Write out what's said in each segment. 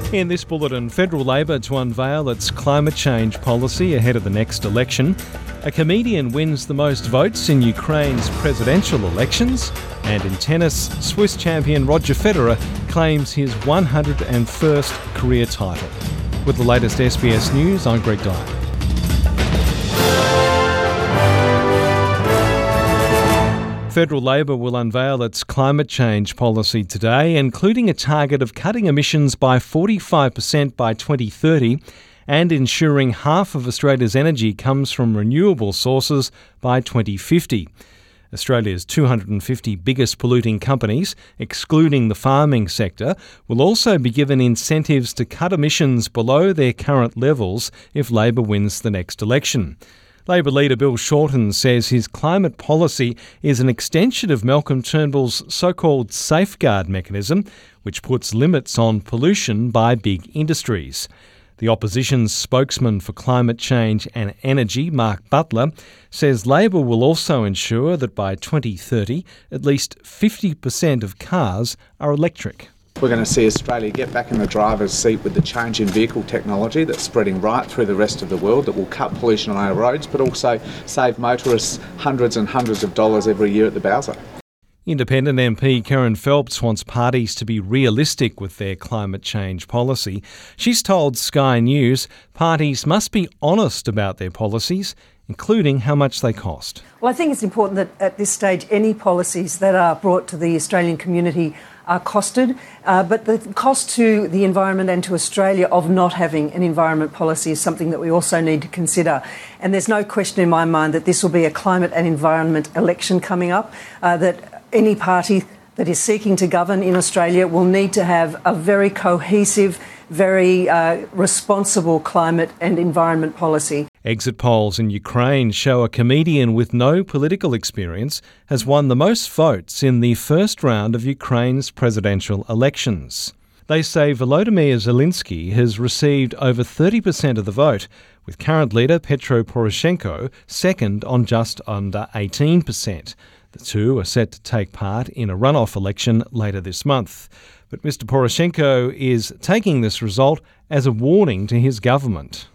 In this bulletin, Federal Labor to unveil its climate change policy ahead of the next election. A comedian wins the most votes in Ukraine's presidential elections. And in tennis, Swiss champion Roger Federer claims his 101st career title. With the latest SBS News, I'm Greg Dyer. Federal Labor will unveil its climate change policy today, including a target of cutting emissions by 45% by 2030 and ensuring half of Australia's energy comes from renewable sources by 2050. Australia's 250 biggest polluting companies, excluding the farming sector, will also be given incentives to cut emissions below their current levels if Labor wins the next election. Labor leader Bill Shorten says his climate policy is an extension of Malcolm Turnbull's so-called safeguard mechanism, which puts limits on pollution by big industries. The opposition's spokesman for climate change and energy, Mark Butler, says Labor will also ensure that by 2030, at least 50% of cars are electric. We're going to see Australia get back in the driver's seat with the change in vehicle technology that's spreading right through the rest of the world that will cut pollution on our roads, but also save motorists hundreds and hundreds of dollars every year at the Bowser. Independent MP Karen Phelps wants parties to be realistic with their climate change policy. She's told Sky News parties must be honest about their policies, including how much they cost. Well, I think it's important that at this stage any policies that are brought to the Australian community are costed, but the cost to the environment and to Australia of not having an environment policy is something that we also need to consider. And there's no question in my mind that this will be a climate and environment election coming up, that any party that is seeking to govern in Australia will need to have a very cohesive, very responsible climate and environment policy. Exit polls in Ukraine show a comedian with no political experience has won the most votes in the first round of Ukraine's presidential elections. They say Volodymyr Zelensky has received over 30% of the vote, with current leader Petro Poroshenko second on just under 18%. The two are set to take part in a runoff election later this month. But Mr. Poroshenko is taking this result as a warning to his government.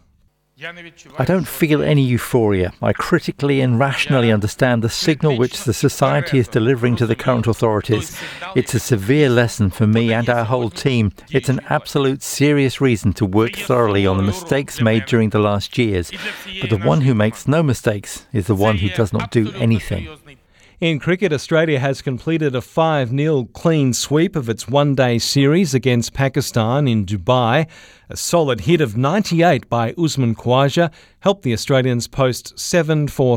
I don't feel any euphoria. I critically and rationally understand the signal which the society is delivering to the current authorities. It's a severe lesson for me and our whole team. It's an absolute serious reason to work thoroughly on the mistakes made during the last years. But the one who makes no mistakes is the one who does not do anything. In cricket, Australia has completed a 5-0 clean sweep of its one-day series against Pakistan in Dubai. A solid hit of 98 by Usman Khawaja helped the Australians post 7 for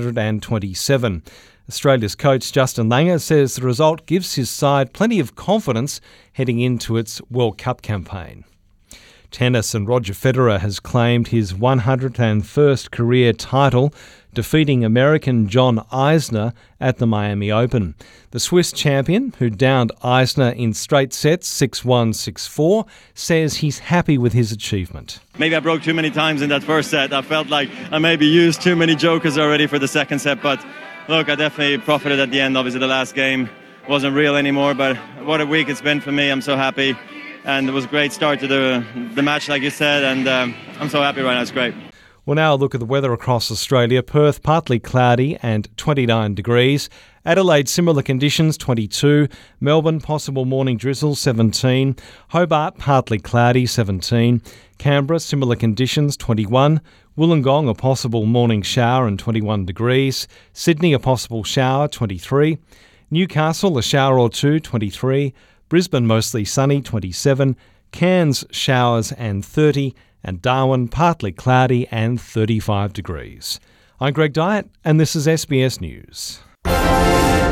327. Australia's coach Justin Langer says the result gives his side plenty of confidence heading into its World Cup campaign. Tennis, and Roger Federer has claimed his 101st career title, defeating American John Isner at the Miami Open. The Swiss champion, who downed Isner in straight sets 6-1, 6-4, says he's happy with his achievement. Maybe I broke too many times in that first set. I felt like I maybe used too many jokers already for the second set, but look, I definitely profited at the end. Obviously, the last game wasn't real anymore, but what a week it's been for me. I'm so happy. And it was a great start to the match, like you said, and I'm so happy right now. It's great. We'll now look at the weather across Australia. Perth, partly cloudy and 29 degrees. Adelaide, similar conditions, 22. Melbourne, possible morning drizzle, 17. Hobart, partly cloudy, 17. Canberra, similar conditions, 21. Wollongong, a possible morning shower and 21 degrees. Sydney, a possible shower, 23. Newcastle, a shower or two, 23. Brisbane, mostly sunny, 27. Cairns, showers and 30. And Darwin, partly cloudy and 35 degrees. I'm Greg Dyer, and this is SBS News.